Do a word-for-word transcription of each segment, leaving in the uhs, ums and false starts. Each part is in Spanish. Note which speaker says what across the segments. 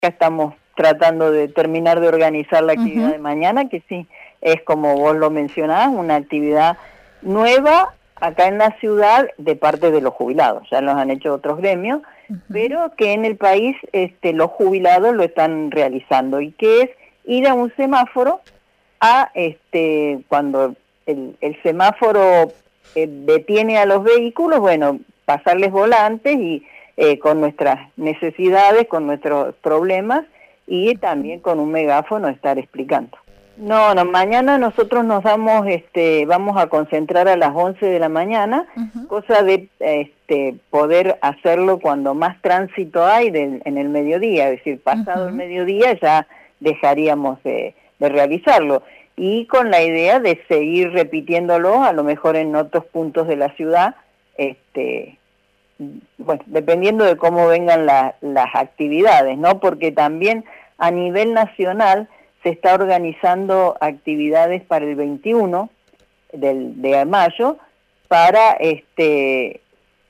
Speaker 1: acá estamos tratando de terminar de organizar la actividad
Speaker 2: Uh-huh.
Speaker 1: de mañana, que sí, es como vos lo mencionás, una actividad nueva acá en la ciudad de parte de los jubilados, ya los han hecho otros gremios,
Speaker 2: Uh-huh.
Speaker 1: pero que en el país este, los jubilados lo están realizando, y que es ir a un semáforo a, este, cuando el, el semáforo eh, detiene a los vehículos, bueno, pasarles volantes y eh, con nuestras necesidades, con nuestros problemas, y también con un megáfono estar explicando. No, no, mañana nosotros nos damos, este, vamos a concentrar a las once de la mañana, uh-huh. cosa de este, poder hacerlo cuando más tránsito hay de, en el mediodía, es decir, pasado uh-huh. el mediodía ya dejaríamos de, de realizarlo, y con la idea de seguir repitiéndolo, a lo mejor en otros puntos de la ciudad, este, bueno, dependiendo de cómo vengan la, las actividades, ¿no? Porque también a nivel nacional se está organizando actividades para el veintiuno del, de mayo para este,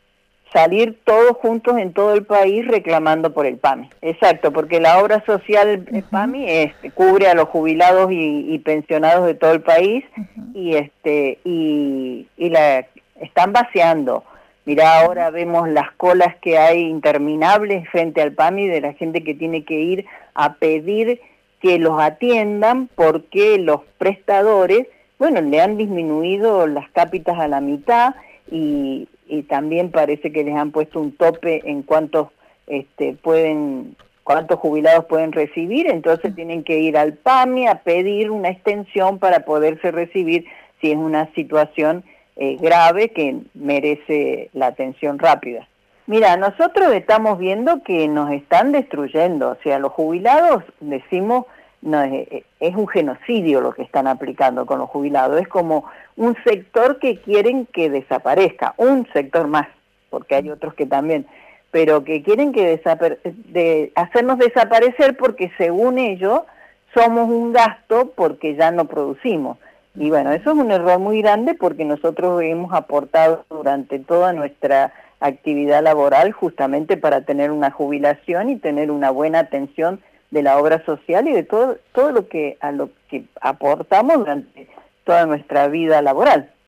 Speaker 1: salir todos juntos en todo el país reclamando por el PAMI. Exacto, porque la obra social uh-huh. PAMI este, cubre a los jubilados y, y pensionados de todo el país uh-huh. y este y, y la están vaciando. Mirá, ahora vemos las colas que hay interminables frente al PAMI de la gente que tiene que ir a pedir que los atiendan porque los prestadores, bueno, le han disminuido las cápitas a la mitad y, y también parece que les han puesto un tope en cuántos este, pueden, cuántos jubilados pueden recibir, entonces tienen que ir al PAMI a pedir una extensión para poderse recibir si es una situación eh, grave que merece la atención rápida. Mira, nosotros estamos viendo que nos están destruyendo, o sea, los jubilados, decimos, no, es, es un genocidio lo que están aplicando con los jubilados, es como un sector que quieren que desaparezca, un sector más, porque hay otros que también, pero que quieren que desapare de hacernos desaparecer porque según ellos somos un gasto porque ya no producimos. Y bueno, eso es un error muy grande porque nosotros hemos aportado durante toda nuestra actividad laboral justamente para tener una jubilación y tener una buena atención de la obra social y de todo todo lo que a lo que aportamos durante toda nuestra vida laboral.